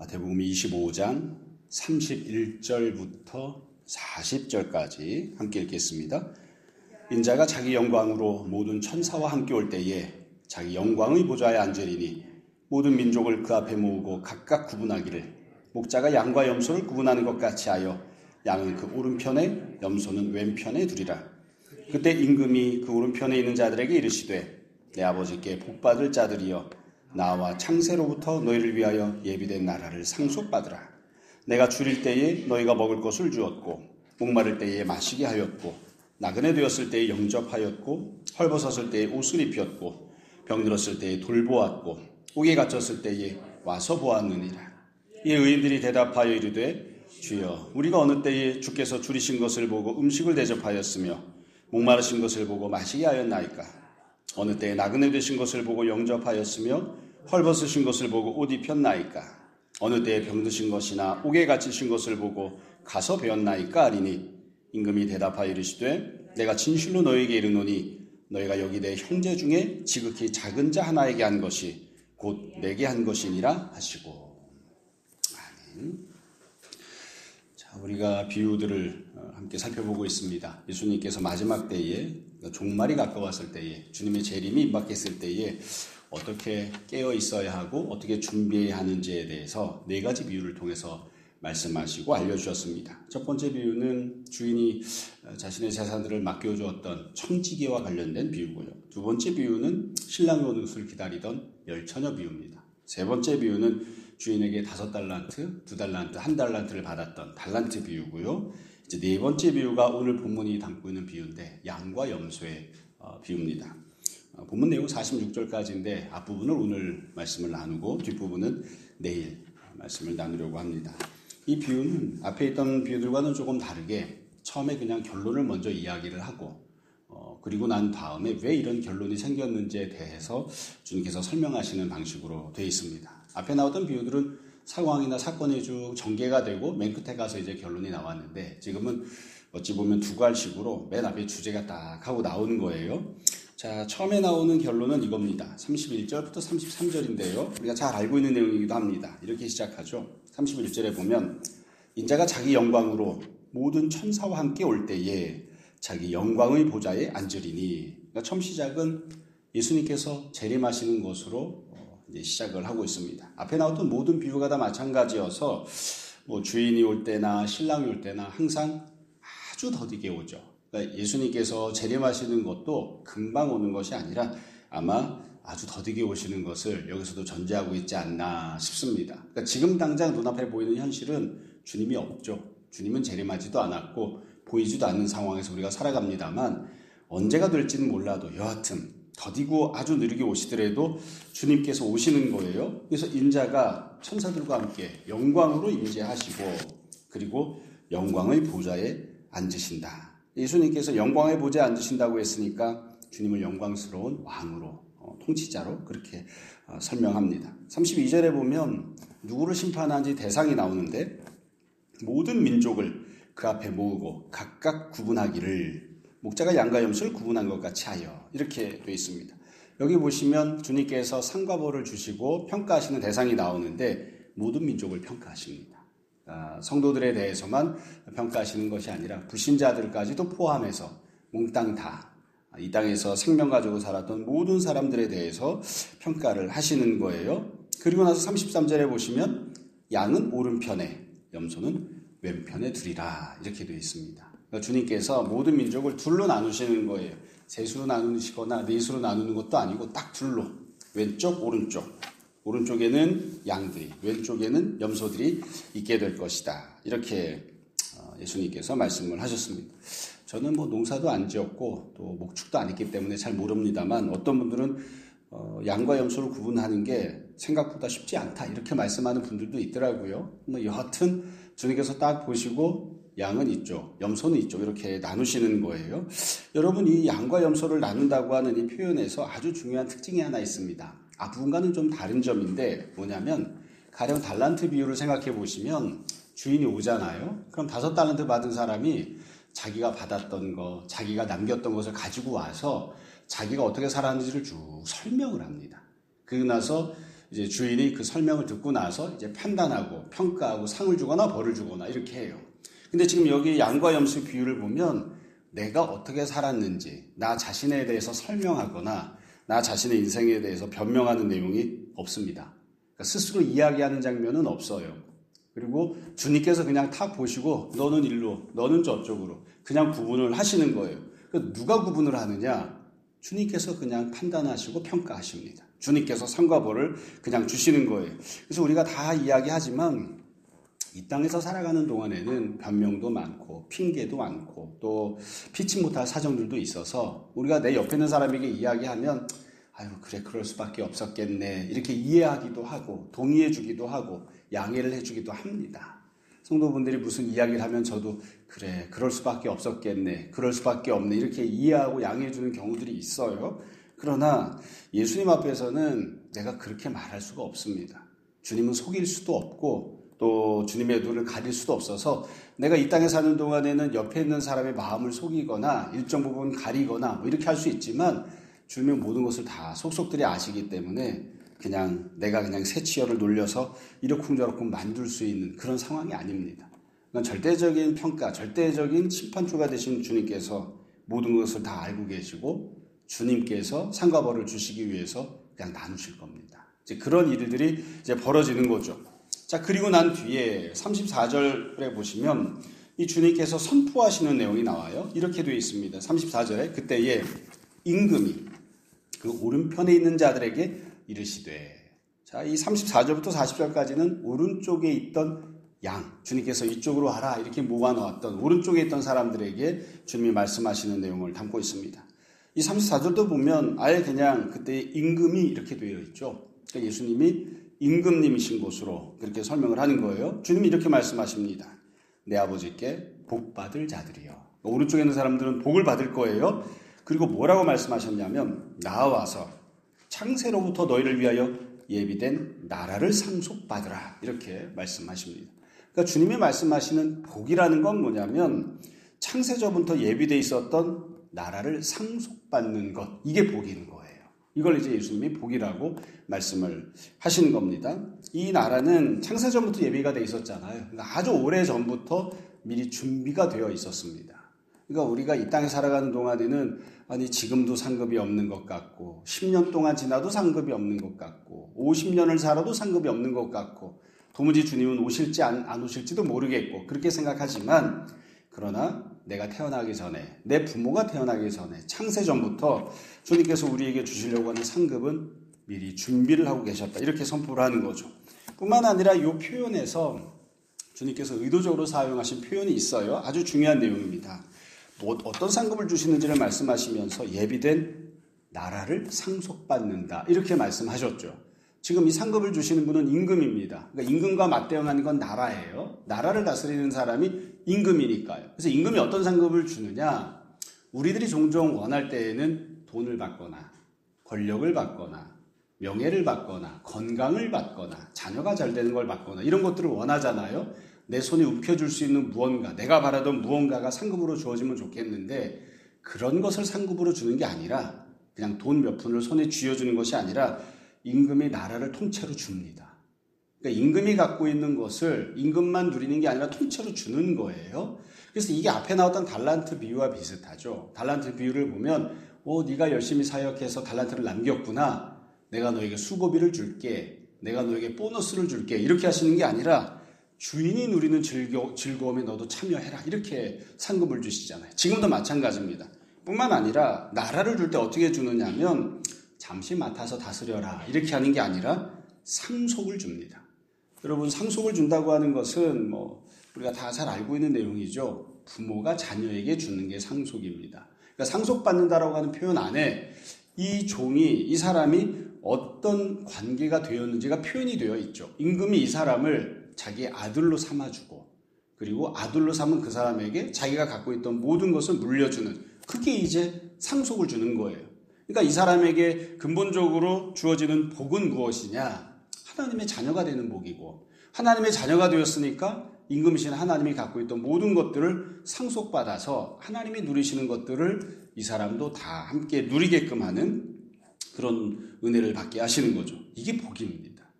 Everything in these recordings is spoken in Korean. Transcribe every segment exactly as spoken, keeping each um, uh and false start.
마태복음 이십오 장 삼십일 절부터 사십 절까지 함께 읽겠습니다. 인자가 자기 영광으로 모든 천사와 함께 올 때에 자기 영광의 보좌에 앉으리니 모든 민족을 그 앞에 모으고 각각 구분하기를 목자가 양과 염소를 구분하는 것 같이 하여 양은 그 오른편에 염소는 왼편에 두리라. 그때 임금이 그 오른편에 있는 자들에게 이르시되 내 아버지께 복받을 자들이여 나와 창세로부터 너희를 위하여 예비된 나라를 상속받으라. 내가 줄일 때에 너희가 먹을 것을 주었고 목마를 때에 마시게 하였고 나그네 되었을 때에 영접하였고 헐벗었을 때에 옷을 입혔고 병들었을 때에 돌보았고 옥에 갇혔을 때에 와서 보았느니라. 이 의인들이 대답하여 이르되 주여 우리가 어느 때에 주께서 줄이신 것을 보고 음식을 대접하였으며 목마르신 것을 보고 마시게 하였나이까. 어느 때에 나그네 되신 것을 보고 영접하였으며 헐벗으신 것을 보고 옷 입혔나이까. 어느 때에 병드신 것이나 옥에 갇히신 것을 보고 가서 배웠나이까 하리니 임금이 대답하여 이르시되 내가 진실로 너희에게 이르노니 너희가 여기 내 형제 중에 지극히 작은 자 하나에게 한 것이 곧 내게 한 것이니라 하시고. 아멘. 자, 우리가 비유들을 함께 살펴보고 있습니다. 예수님께서 마지막 때에 종말이 가까웠을 때에 주님의 재림이 임박했을 때에 어떻게 깨어 있어야 하고 어떻게 준비해야 하는지에 대해서 네 가지 비유를 통해서 말씀하시고 알려주셨습니다. 첫 번째 비유는 주인이 자신의 재산들을 맡겨주었던 청지기와 관련된 비유고요. 두 번째 비유는 신랑이 오는 것을 기다리던 열 처녀 비유입니다. 세 번째 비유는 주인에게 다섯 달란트, 두 달란트, 한 달란트를 받았던 달란트 비유고요. 이제 네 번째 비유가 오늘 본문이 담고 있는 비유인데 양과 염소의 비유입니다. 본문 내용 사십육 절까지인데 앞부분을 오늘 말씀을 나누고 뒷부분은 내일 말씀을 나누려고 합니다. 이 비유는 앞에 있던 비유들과는 조금 다르게 처음에 그냥 결론을 먼저 이야기를 하고 어, 그리고 난 다음에 왜 이런 결론이 생겼는지에 대해서 주님께서 설명하시는 방식으로 되어 있습니다. 앞에 나왔던 비유들은 상황이나 사건이 쭉 전개가 되고 맨 끝에 가서 이제 결론이 나왔는데 지금은 어찌 보면 두괄식으로 맨 앞에 주제가 딱 하고 나오는 거예요. 자, 처음에 나오는 결론은 이겁니다. 삼십일 절부터 삼십삼 절인데요. 우리가 잘 알고 있는 내용이기도 합니다. 이렇게 시작하죠. 삼십일 절에 보면 인자가 자기 영광으로 모든 천사와 함께 올 때에 자기 영광의 보좌에 앉으리니. 그러니까 처음 시작은 예수님께서 재림하시는 것으로 이제 시작을 하고 있습니다. 앞에 나왔던 모든 비유가 다 마찬가지여서 뭐 주인이 올 때나 신랑이 올 때나 항상 아주 더디게 오죠. 그러니까 예수님께서 재림하시는 것도 금방 오는 것이 아니라 아마 아주 더디게 오시는 것을 여기서도 전제하고 있지 않나 싶습니다. 그러니까 지금 당장 눈앞에 보이는 현실은 주님이 없죠. 주님은 재림하지도 않았고 보이지도 않는 상황에서 우리가 살아갑니다만 언제가 될지는 몰라도 여하튼 더디고 아주 느리게 오시더라도 주님께서 오시는 거예요. 그래서 인자가 천사들과 함께 영광으로 임재하시고 그리고 영광의 보좌에 앉으신다. 예수님께서 영광의 보좌에 앉으신다고 했으니까 주님을 영광스러운 왕으로 어, 통치자로 그렇게 어, 설명합니다. 삼십이 절에 보면 누구를 심판하는지 대상이 나오는데 모든 민족을 그 앞에 모으고 각각 구분하기를 목자가 양과 염소를 구분한 것 같이 하여 이렇게 되어 있습니다. 여기 보시면 주님께서 상과 벌을 주시고 평가하시는 대상이 나오는데 모든 민족을 평가하십니다. 성도들에 대해서만 평가하시는 것이 아니라 불신자들까지도 포함해서 몽땅 다 이 땅에서 생명 가지고 살았던 모든 사람들에 대해서 평가를 하시는 거예요. 그리고 나서 삼십삼 절에 보시면 양은 오른편에 염소는 왼편에 두리라 이렇게 되어 있습니다. 그러니까 주님께서 모든 민족을 둘로 나누시는 거예요. 셋으로 나누시거나 넷으로 나누는 것도 아니고 딱 둘로 왼쪽 오른쪽 오른쪽에는 양들이, 왼쪽에는 염소들이 있게 될 것이다. 이렇게 예수님께서 말씀을 하셨습니다. 저는 뭐 농사도 안 지었고 또 목축도 안 했기 때문에 잘 모릅니다만 어떤 분들은 양과 염소를 구분하는 게 생각보다 쉽지 않다. 이렇게 말씀하는 분들도 있더라고요. 뭐 여하튼 주님께서 딱 보시고 양은 이쪽, 염소는 이쪽 이렇게 나누시는 거예요. 여러분 이 양과 염소를 나눈다고 하는 이 표현에서 아주 중요한 특징이 하나 있습니다. 앞부분과는 좀 다른 점인데 뭐냐면 가령 달란트 비유를 생각해 보시면 주인이 오잖아요. 그럼 다섯 달란트 받은 사람이 자기가 받았던 것, 자기가 남겼던 것을 가지고 와서 자기가 어떻게 살았는지를 쭉 설명을 합니다. 그러고 나서 이제 주인이 그 설명을 듣고 나서 이제 판단하고 평가하고 상을 주거나 벌을 주거나 이렇게 해요. 근데 지금 여기 양과 염소 비유를 보면 내가 어떻게 살았는지 나 자신에 대해서 설명하거나 나 자신의 인생에 대해서 변명하는 내용이 없습니다. 그러니까 스스로 이야기하는 장면은 없어요. 그리고 주님께서 그냥 탁 보시고 너는 일로 너는 저쪽으로 그냥 구분을 하시는 거예요. 그러니까 누가 구분을 하느냐? 주님께서 그냥 판단하시고 평가하십니다. 주님께서 상과 벌을 그냥 주시는 거예요. 그래서 우리가 다 이야기하지만 이 땅에서 살아가는 동안에는 변명도 많고 핑계도 많고 또 피치 못할 사정들도 있어서 우리가 내 옆에 있는 사람에게 이야기하면 아유 그래 그럴 수밖에 없었겠네 이렇게 이해하기도 하고 동의해 주기도 하고 양해를 해주기도 합니다. 성도분들이 무슨 이야기를 하면 저도 그래 그럴 수밖에 없었겠네 그럴 수밖에 없네 이렇게 이해하고 양해해 주는 경우들이 있어요. 그러나 예수님 앞에서는 내가 그렇게 말할 수가 없습니다. 주님은 속일 수도 없고 또 주님의 눈을 가릴 수도 없어서 내가 이 땅에 사는 동안에는 옆에 있는 사람의 마음을 속이거나 일정 부분 가리거나 뭐 이렇게 할 수 있지만 주님은 모든 것을 다 속속들이 아시기 때문에 그냥 내가 그냥 새치열을 놀려서 이러쿵저러쿵 만들 수 있는 그런 상황이 아닙니다. 그러니까 절대적인 평가, 절대적인 심판주가 되신 주님께서 모든 것을 다 알고 계시고 주님께서 상과 벌을 주시기 위해서 그냥 나누실 겁니다. 이제 그런 일들이 이제 벌어지는 거죠. 자, 그리고 난 뒤에 삼십사 절에 보시면 이 주님께서 선포하시는 내용이 나와요. 이렇게 되어 있습니다. 삼십사 절에 그때에 임금이 그 오른편에 있는 자들에게 이르시되, 자, 이 삼십사 절부터 사십 절까지는 오른쪽에 있던 양, 주님께서 이쪽으로 하라 이렇게 모아놓았던 오른쪽에 있던 사람들에게 주님이 말씀하시는 내용을 담고 있습니다. 이 삼십사 절도 보면 아예 그냥 그때 임금이 이렇게 되어 있죠. 그러니까 예수님이 임금님이신 곳으로 그렇게 설명을 하는 거예요. 주님이 이렇게 말씀하십니다. 내 아버지께 복 받을 자들이요. 오른쪽에 있는 사람들은 복을 받을 거예요. 그리고 뭐라고 말씀하셨냐면 나와서 창세로부터 너희를 위하여 예비된 나라를 상속받으라 이렇게 말씀하십니다. 그러니까 주님이 말씀하시는 복이라는 건 뭐냐면 창세전부터 예비되어 있었던 나라를 상속받는 것, 이게 복인 거예요. 이걸 이제 예수님이 복이라고 말씀을 하시는 겁니다. 이 나라는 창세전부터 예비가 되어 있었잖아요. 그러니까 아주 오래 전부터 미리 준비가 되어 있었습니다. 그러니까 우리가 이 땅에 살아가는 동안에는 아니 지금도 상급이 없는 것 같고 십 년 동안 지나도 상급이 없는 것 같고 오십 년을 살아도 상급이 없는 것 같고 도무지 주님은 오실지 안, 안 오실지도 모르겠고 그렇게 생각하지만 그러나 내가 태어나기 전에 내 부모가 태어나기 전에 창세전부터 주님께서 우리에게 주시려고 하는 상급은 미리 준비를 하고 계셨다 이렇게 선포를 하는 거죠. 뿐만 아니라 이 표현에서 주님께서 의도적으로 사용하신 표현이 있어요. 아주 중요한 내용입니다. 뭐 어떤 상급을 주시는지를 말씀하시면서 예비된 나라를 상속받는다 이렇게 말씀하셨죠. 지금 이 상급을 주시는 분은 임금입니다. 그러니까 임금과 맞대응하는 건 나라예요. 나라를 다스리는 사람이 임금이니까요. 그래서 임금이 어떤 상급을 주느냐? 우리들이 종종 원할 때에는 돈을 받거나 권력을 받거나 명예를 받거나 건강을 받거나 자녀가 잘 되는 걸 받거나 이런 것들을 원하잖아요. 내 손에 움켜줄 수 있는 무언가, 내가 바라던 무언가가 상급으로 주어지면 좋겠는데 그런 것을 상급으로 주는 게 아니라 그냥 돈 몇 푼을 손에 쥐어주는 것이 아니라 임금이 나라를 통째로 줍니다. 그러니까 임금이 갖고 있는 것을 임금만 누리는 게 아니라 통째로 주는 거예요. 그래서 이게 앞에 나왔던 달란트 비유와 비슷하죠. 달란트 비유를 보면 어, 네가 열심히 사역해서 달란트를 남겼구나. 내가 너에게 수고비를 줄게. 내가 너에게 보너스를 줄게. 이렇게 하시는 게 아니라 주인이 누리는 즐거, 즐거움에 너도 참여해라. 이렇게 상급을 주시잖아요. 지금도 마찬가지입니다. 뿐만 아니라 나라를 줄 때 어떻게 주느냐 하면 잠시 맡아서 다스려라 이렇게 하는 게 아니라 상속을 줍니다. 여러분 상속을 준다고 하는 것은 뭐 우리가 다 잘 알고 있는 내용이죠. 부모가 자녀에게 주는 게 상속입니다. 그러니까 상속받는다라고 하는 표현 안에 이 종이 이 사람이 어떤 관계가 되었는지가 표현이 되어 있죠. 임금이 이 사람을 자기의 아들로 삼아주고 그리고 아들로 삼은 그 사람에게 자기가 갖고 있던 모든 것을 물려주는 그게 이제 상속을 주는 거예요. 그러니까 이 사람에게 근본적으로 주어지는 복은 무엇이냐? 하나님의 자녀가 되는 복이고 하나님의 자녀가 되었으니까 임금이신 하나님이 갖고 있던 모든 것들을 상속받아서 하나님이 누리시는 것들을 이 사람도 다 함께 누리게끔 하는 그런 은혜를 받게 하시는 거죠. 이게 복입니다.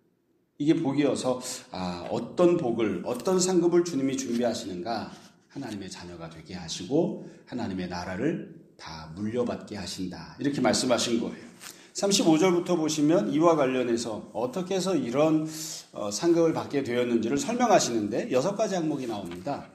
이게 복이어서 아, 어떤 복을, 어떤 상급을 주님이 준비하시는가? 하나님의 자녀가 되게 하시고 하나님의 나라를 다 물려받게 하신다. 이렇게 말씀하신 거예요. 삼십오 절부터 보시면 이와 관련해서 어떻게 해서 이런 상급을 받게 되었는지를 설명하시는데 여섯 가지 항목이 나옵니다.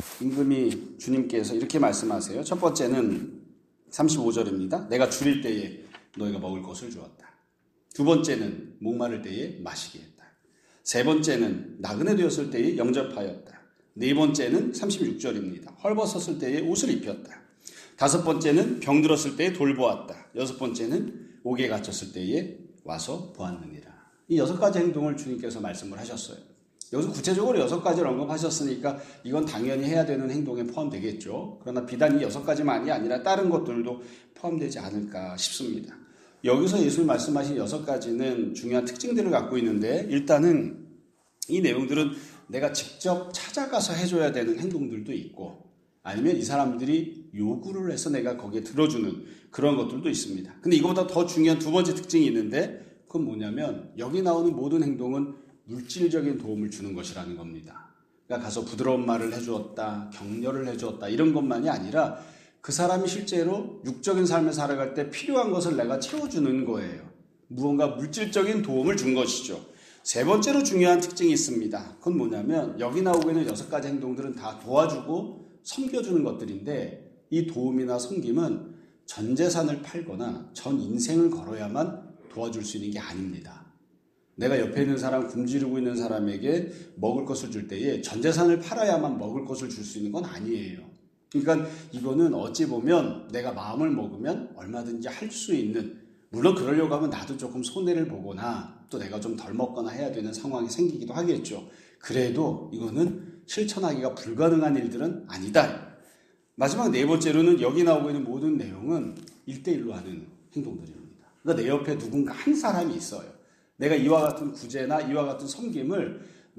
임금이 주님께서 이렇게 말씀하세요. 첫 번째는 삼십오 절입니다. 내가 줄일 때에 너희가 먹을 것을 주었다. 두 번째는 목마를 때에 마시게 했다. 세 번째는 나그네 되었을 때에 영접하였다. 네 번째는 삼십육 절입니다. 헐벗었을 때에 옷을 입혔다. 다섯 번째는 병들었을 때에 돌보았다. 여섯 번째는 옥에 갇혔을 때에 와서 보았느니라. 이 여섯 가지 행동을 주님께서 말씀을 하셨어요. 여기서 구체적으로 여섯 가지를 언급하셨으니까 이건 당연히 해야 되는 행동에 포함되겠죠. 그러나 비단 이 여섯 가지만이 아니라 다른 것들도 포함되지 않을까 싶습니다. 여기서 예수님 말씀하신 여섯 가지는 중요한 특징들을 갖고 있는데 일단은 이 내용들은 내가 직접 찾아가서 해줘야 되는 행동들도 있고 아니면 이 사람들이 요구를 해서 내가 거기에 들어주는 그런 것들도 있습니다. 근데 이거보다 더 중요한 두 번째 특징이 있는데 그건 뭐냐면 여기 나오는 모든 행동은 물질적인 도움을 주는 것이라는 겁니다. 그러니까 가서 부드러운 말을 해주었다, 격려를 해주었다 이런 것만이 아니라 그 사람이 실제로 육적인 삶을 살아갈 때 필요한 것을 내가 채워주는 거예요. 무언가 물질적인 도움을 준 것이죠. 세 번째로 중요한 특징이 있습니다. 그건 뭐냐면 여기 나오고 있는 여섯 가지 행동들은 다 도와주고 섬겨주는 것들인데 이 도움이나 섬김은 전 재산을 팔거나 전 인생을 걸어야만 도와줄 수 있는 게 아닙니다. 내가 옆에 있는 사람, 굶주리고 있는 사람에게 먹을 것을 줄 때에 전 재산을 팔아야만 먹을 것을 줄 수 있는 건 아니에요. 그러니까 이거는 어찌 보면 내가 마음을 먹으면 얼마든지 할 수 있는, 물론 그러려고 하면 나도 조금 손해를 보거나 또 내가 좀 덜 먹거나 해야 되는 상황이 생기기도 하겠죠. 그래도 이거는 실천하기가 불가능한 일들은 아니다. 마지막 네 번째로는 여기 나오고 있는 모든 내용은 일대일로 하는 행동들입니다. 그러니까 내 옆에 누군가 한 사람이 있어요. 내가 이와 같은 구제나 이와 같은 섬김을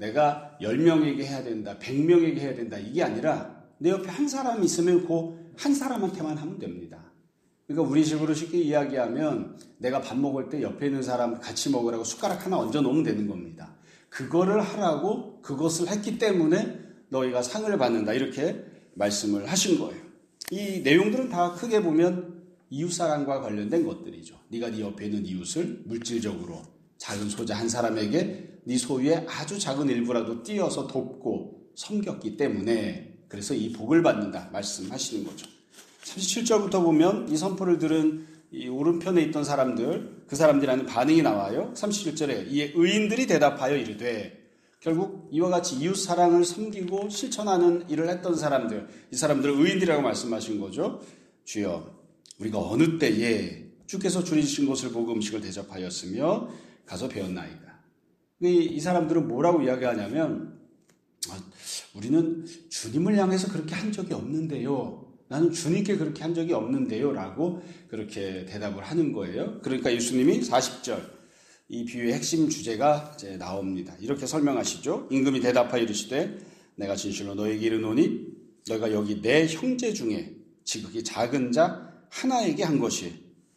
내가 열 명에게 해야 된다, 백 명에게 해야 된다 이게 아니라 내 옆에 한 사람이 있으면 그 한 사람한테만 하면 됩니다. 그러니까 우리 식으로 쉽게 이야기하면 내가 밥 먹을 때 옆에 있는 사람 같이 먹으라고 숟가락 하나 얹어 놓으면 되는 겁니다. 그거를 하라고 그것을 했기 때문에 너희가 상을 받는다 이렇게 말씀을 하신 거예요. 이 내용들은 다 크게 보면 이웃사랑과 관련된 것들이죠. 네가 네 옆에 있는 이웃을 물질적으로 작은 소자 한 사람에게 네 소유의 아주 작은 일부라도 띄어서 돕고 섬겼기 때문에 그래서 이 복을 받는다 말씀하시는 거죠. 삼십칠 절부터 보면 이 선포를 들은 이 오른편에 있던 사람들, 그 사람들이라는 반응이 나와요. 삼십칠 절에 이 의인들이 대답하여 이르되, 결국 이와 같이 이웃 사랑을 섬기고 실천하는 일을 했던 사람들, 이 사람들을 의인들이라고 말씀하신 거죠. 주여, 우리가 어느 때에 주께서 줄이신 것을 보고 음식을 대접하였으며 가서 배웠나이다. 이, 이 사람들은 뭐라고 이야기하냐면 아, 우리는 주님을 향해서 그렇게 한 적이 없는데요. 나는 주님께 그렇게 한 적이 없는데요. 라고 그렇게 대답을 하는 거예요. 그러니까 예수님이 사십 절 이 비유의 핵심 주제가 이제 나옵니다. 이렇게 설명하시죠. 임금이 대답하여 이르시되 내가 진실로 너에게 이르노니 너희가 여기 내 형제 중에 지극히 작은 자 하나에게 한 것이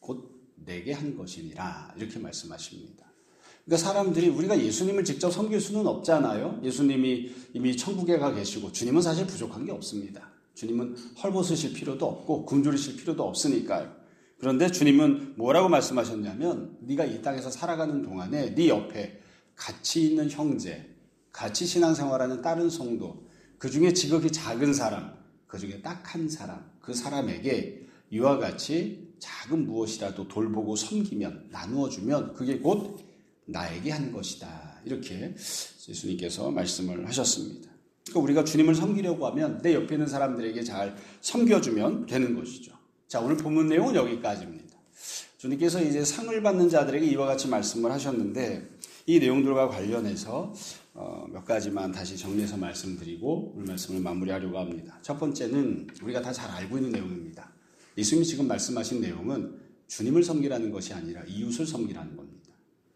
곧 내게 한 것이니라. 이렇게 말씀하십니다. 그러니까 사람들이 우리가 예수님을 직접 섬길 수는 없잖아요. 예수님이 이미 천국에 가 계시고 주님은 사실 부족한 게 없습니다. 주님은 헐벗으실 필요도 없고 굶주리실 필요도 없으니까요. 그런데 주님은 뭐라고 말씀하셨냐면 네가 이 땅에서 살아가는 동안에 네 옆에 같이 있는 형제, 같이 신앙생활하는 다른 성도, 그중에 지극히 작은 사람, 그중에 딱 한 사람, 그 사람에게 이와 같이 작은 무엇이라도 돌보고 섬기면, 나누어주면 그게 곧 나에게 한 것이다. 이렇게 예수님께서 말씀을 하셨습니다. 그러니까 우리가 주님을 섬기려고 하면 내 옆에 있는 사람들에게 잘 섬겨주면 되는 것이죠. 자, 오늘 본문 내용은 여기까지입니다. 주님께서 이제 상을 받는 자들에게 이와 같이 말씀을 하셨는데 이 내용들과 관련해서 어, 몇 가지만 다시 정리해서 말씀드리고 오늘 말씀을 마무리하려고 합니다. 첫 번째는 우리가 다 잘 알고 있는 내용입니다. 예수님이 지금 말씀하신 내용은 주님을 섬기라는 것이 아니라 이웃을 섬기라는 겁니다.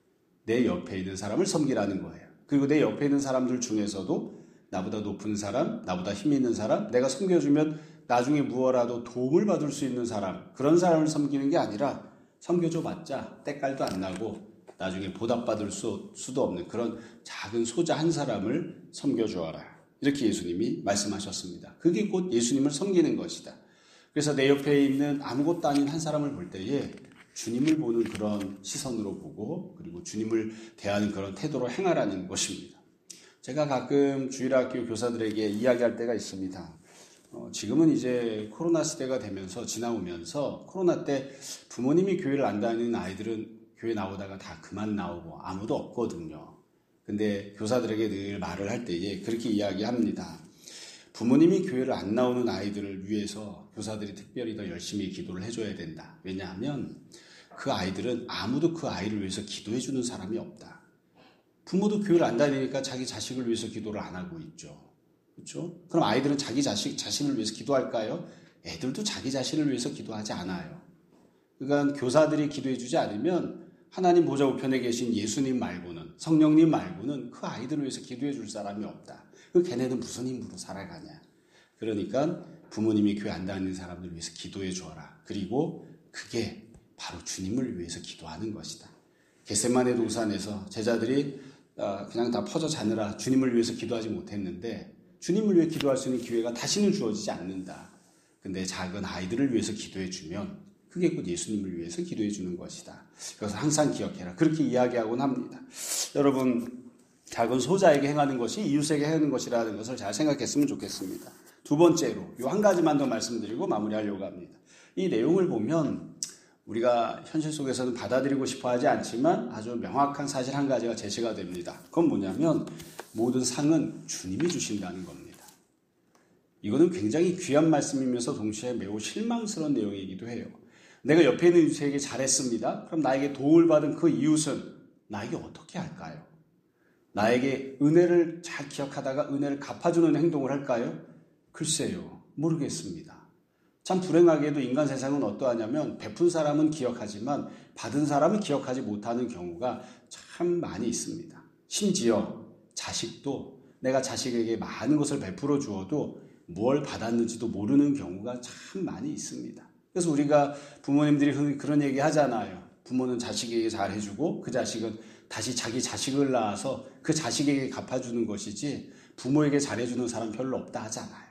내 옆에 있는 사람을 섬기라는 거예요. 그리고 내 옆에 있는 사람들 중에서도 나보다 높은 사람, 나보다 힘 있는 사람, 내가 섬겨주면 나중에 무엇라도 도움을 받을 수 있는 사람, 그런 사람을 섬기는 게 아니라 섬겨줘 봤자 때깔도 안 나고 나중에 보답받을 수, 수도 없는 그런 작은 소자 한 사람을 섬겨주어라. 이렇게 예수님이 말씀하셨습니다. 그게 곧 예수님을 섬기는 것이다. 그래서 내 옆에 있는 아무것도 아닌 한 사람을 볼 때에 주님을 보는 그런 시선으로 보고 그리고 주님을 대하는 그런 태도로 행하라는 것입니다. 제가 가끔 주일학교 교사들에게 이야기할 때가 있습니다. 어, 지금은 이제 코로나 시대가 되면서 지나오면서 코로나 때 부모님이 교회를 안 다니는 아이들은 교회 나오다가 다 그만 나오고 아무도 없거든요. 근데 교사들에게 늘 말을 할 때에 그렇게 이야기합니다. 부모님이 교회를 안 나오는 아이들을 위해서 교사들이 특별히 더 열심히 기도를 해줘야 된다. 왜냐하면 그 아이들은 아무도 그 아이를 위해서 기도해 주는 사람이 없다. 부모도 교회를 안 다니니까 자기 자식을 위해서 기도를 안 하고 있죠. 그렇죠? 그럼 아이들은 자기 자식, 자신을 위해서 기도할까요? 애들도 자기 자신을 위해서 기도하지 않아요. 그러니까 교사들이 기도해 주지 않으면 하나님 보좌 우편에 계신 예수님 말고는, 성령님 말고는 그 아이들을 위해서 기도해 줄 사람이 없다. 그 걔네는 무슨 힘으로 살아가냐. 그러니까 부모님이 교회 안 다니는 사람들 위해서 기도해 주어라. 그리고 그게 바로 주님을 위해서 기도하는 것이다. 겟세마네 동산에서 제자들이 그냥 다 퍼져 자느라 주님을 위해서 기도하지 못했는데 주님을 위해 기도할 수 있는 기회가 다시는 주어지지 않는다. 근데 작은 아이들을 위해서 기도해 주면 그게 곧 예수님을 위해서 기도해 주는 것이다. 그래서 항상 기억해라. 그렇게 이야기하곤 합니다. 여러분, 작은 소자에게 행하는 것이 이웃에게 행하는 것이라는 것을 잘 생각했으면 좋겠습니다. 두 번째로 이 한 가지만 더 말씀드리고 마무리하려고 합니다. 이 내용을 보면 우리가 현실 속에서는 받아들이고 싶어 하지 않지만 아주 명확한 사실 한 가지가 제시가 됩니다. 그건 뭐냐면 모든 상은 주님이 주신다는 겁니다. 이거는 굉장히 귀한 말씀이면서 동시에 매우 실망스러운 내용이기도 해요. 내가 옆에 있는 이웃에게 잘했습니다. 그럼 나에게 도움을 받은 그 이웃은 나에게 어떻게 할까요? 나에게 은혜를 잘 기억하다가 은혜를 갚아주는 행동을 할까요? 글쎄요, 모르겠습니다. 참 불행하게도 인간 세상은 어떠하냐면 베푼 사람은 기억하지만 받은 사람은 기억하지 못하는 경우가 참 많이 있습니다. 심지어 자식도 내가 자식에게 많은 것을 베풀어 주어도 뭘 받았는지도 모르는 경우가 참 많이 있습니다. 그래서 우리가 부모님들이 그런 얘기 하잖아요. 부모는 자식에게 잘해주고 그 자식은 다시 자기 자식을 낳아서 그 자식에게 갚아주는 것이지 부모에게 잘해주는 사람 별로 없다 하잖아요.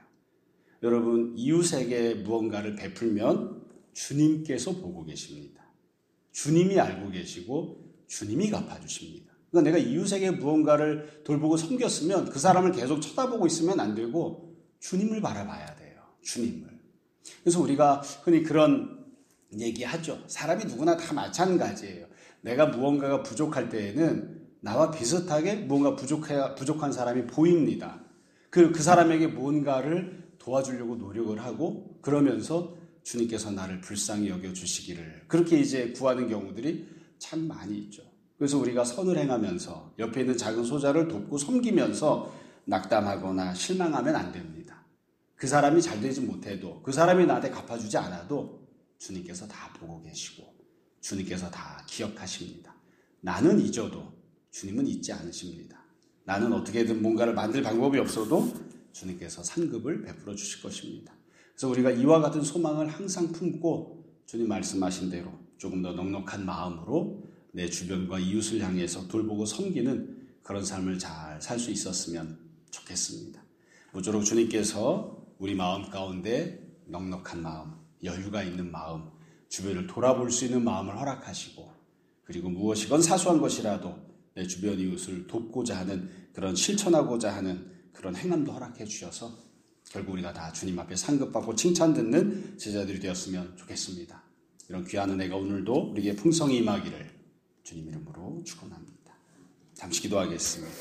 여러분, 이웃에게 무언가를 베풀면 주님께서 보고 계십니다. 주님이 알고 계시고 주님이 갚아주십니다. 그러니까 내가 이웃에게 무언가를 돌보고 섬겼으면 그 사람을 계속 쳐다보고 있으면 안 되고 주님을 바라봐야 돼요. 주님을. 그래서 우리가 흔히 그런 얘기하죠. 사람이 누구나 다 마찬가지예요. 내가 무언가가 부족할 때에는 나와 비슷하게 무언가 부족해, 부족한 사람이 보입니다. 그, 그 사람에게 무언가를 도와주려고 노력을 하고 그러면서 주님께서 나를 불쌍히 여겨주시기를 그렇게 이제 구하는 경우들이 참 많이 있죠. 그래서 우리가 선을 행하면서 옆에 있는 작은 소자를 돕고 섬기면서 낙담하거나 실망하면 안 됩니다. 그 사람이 잘 되지 못해도 그 사람이 나한테 갚아주지 않아도 주님께서 다 보고 계시고 주님께서 다 기억하십니다. 나는 잊어도 주님은 잊지 않으십니다. 나는 어떻게든 뭔가를 만들 방법이 없어도 주님께서 상급을 베풀어 주실 것입니다. 그래서 우리가 이와 같은 소망을 항상 품고 주님 말씀하신 대로 조금 더 넉넉한 마음으로 내 주변과 이웃을 향해서 돌보고 섬기는 그런 삶을 잘 살 수 있었으면 좋겠습니다. 모쪼록 주님께서 우리 마음 가운데 넉넉한 마음, 여유가 있는 마음, 주변을 돌아볼 수 있는 마음을 허락하시고 그리고 무엇이건 사소한 것이라도 내 주변 이웃을 돕고자 하는 그런 실천하고자 하는 그런 행함도 허락해 주셔서 결국 우리가 다 주님 앞에 상급받고 칭찬 듣는 제자들이 되었으면 좋겠습니다. 이런 귀한 은혜가 오늘도 우리에게 풍성히 임하기를 주님 이름으로 축원합니다. 잠시 기도하겠습니다.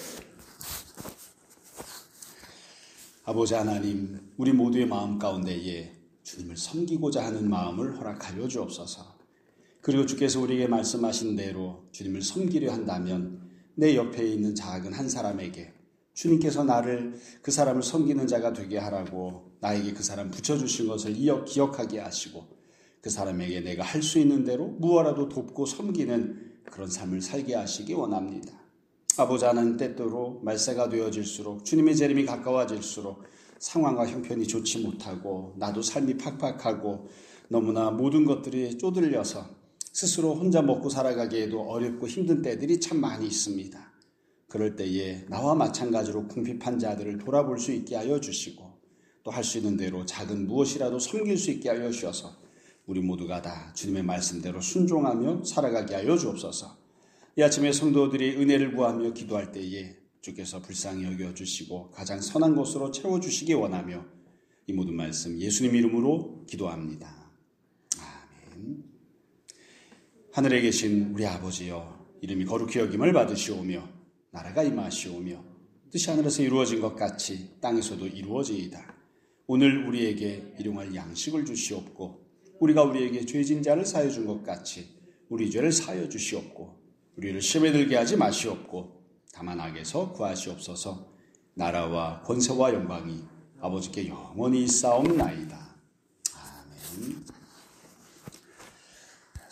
아버지 하나님, 우리 모두의 마음 가운데에 주님을 섬기고자 하는 마음을 허락하여 주옵소서. 그리고 주께서 우리에게 말씀하신 대로 주님을 섬기려 한다면 내 옆에 있는 작은 한 사람에게 주님께서 나를 그 사람을 섬기는 자가 되게 하라고 나에게 그 사람 붙여주신 것을 기억하게 하시고 그 사람에게 내가 할 수 있는 대로 무엇라도 돕고 섬기는 그런 삶을 살게 하시기 원합니다. 아버지 하나님, 때때로 말세가 되어질수록 주님의 재림이 가까워질수록 상황과 형편이 좋지 못하고 나도 삶이 팍팍하고 너무나 모든 것들이 쪼들려서 스스로 혼자 먹고 살아가기에도 어렵고 힘든 때들이 참 많이 있습니다. 그럴 때에 나와 마찬가지로 궁핍한 자들을 돌아볼 수 있게 하여 주시고 또 할 수 있는 대로 작은 무엇이라도 섬길 수 있게 하여 주셔서 우리 모두가 다 주님의 말씀대로 순종하며 살아가게 하여 주옵소서. 이 아침에 성도들이 은혜를 구하며 기도할 때에 주께서 불쌍히 여겨주시고 가장 선한 것으로 채워주시기 원하며 이 모든 말씀 예수님 이름으로 기도합니다. 아멘. 하늘에 계신 우리 아버지여, 이름이 거룩히 여김을 받으시오며 나라가 임하시오며 뜻이 하늘에서 이루어진 것 같이 땅에서도 이루어지이다. 오늘 우리에게 일용할 양식을 주시옵고 우리가 우리에게 죄진 자를 사하여 준 것 같이 우리 죄를 사하여 주시옵고 우리를 시험에 들게 하지 마시옵고 다만 악에서 구하시옵소서. 나라와 권세와 영광이 아버지께 영원히 있사옵나이다.